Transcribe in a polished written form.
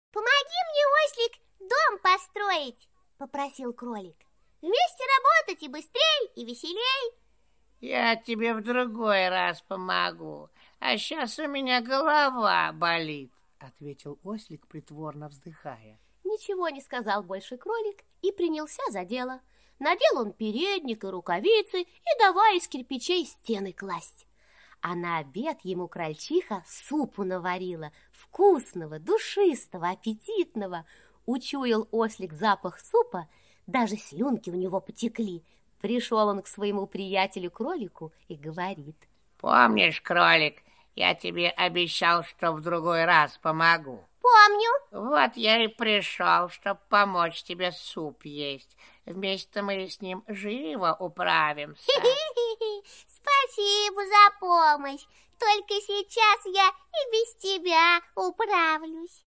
Помоги мне, ослик, дом построить, попросил кролик. Вместе работать и быстрей, и веселей. Я тебе в другой раз помогу, а сейчас у меня голова болит, ответил ослик, притворно вздыхая. Ничего не сказал больше кролик и принялся за дело. Надел он передник и рукавицы и давай из кирпичей стены класть. А на обед ему крольчиха супу наварила, вкусного, душистого, аппетитного. Учуял ослик запах супа, даже слюнки у него потекли. Пришел он к своему приятелю-кролику и говорит: помнишь, кролик, я тебе обещал, что в другой раз помогу? Помню. Вот я и пришел, чтобы помочь тебе суп есть. Вместе мы с ним живо управимся. Спасибо за помощь. Только сейчас я и без тебя управлюсь.